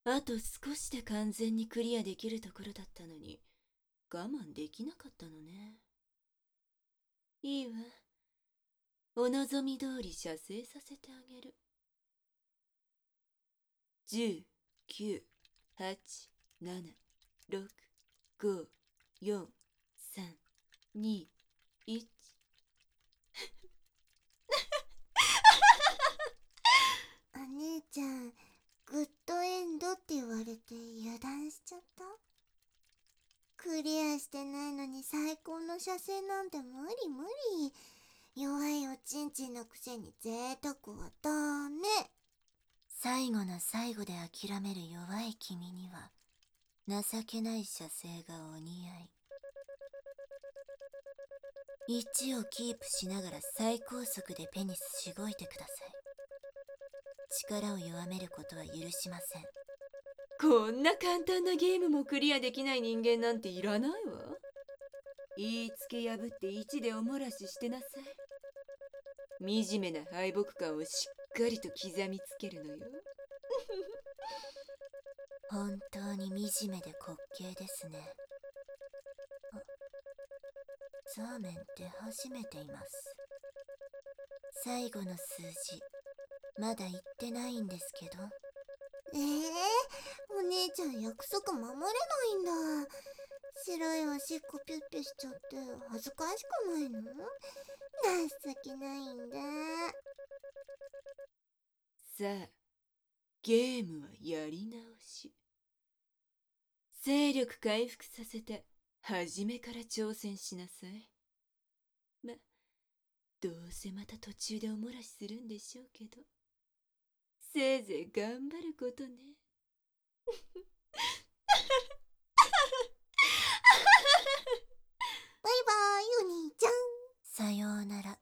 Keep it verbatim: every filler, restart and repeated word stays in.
あと少しで完全にクリアできるところだったのに、我慢できなかったのね。いいわ。お望み通り射精させてあげる。じゅう、きゅう、はち、なな、ろく、ご、よん、さん、に、いち。 お姉ちゃん、グッドエンドって言われて油断しちゃった。クリアしてないのに最高の射精なんて無理無理。弱いおちんちんのくせに贅沢はダメ。 最後の最後で諦める弱い君には情けない射精がお似合い。いちをキープしながら最高速でペニスしごいてください。力を弱めることは許しません。こんな簡単なゲームもクリアできない人間なんていらないわ。言いつけ破っていちでおもらししてなさい。惨めな敗北感をしっかりと刻みつけるのよ。本当に惨めで滑稽ですね。あ、ザーメンって初めています。最後の数字まだ言ってないんですけど。 ええー、お姉ちゃん約束守れないんだ。白いおしっこピュッピュしちゃって恥ずかしくないの？情けないんだ。 さあ、ゲームはやり直し。勢力回復させて初めから挑戦しなさい。ま、どうせまた途中でおもらしするんでしょうけど、せいぜい頑張ることね。 バイバイお兄ちゃん。 さようなら。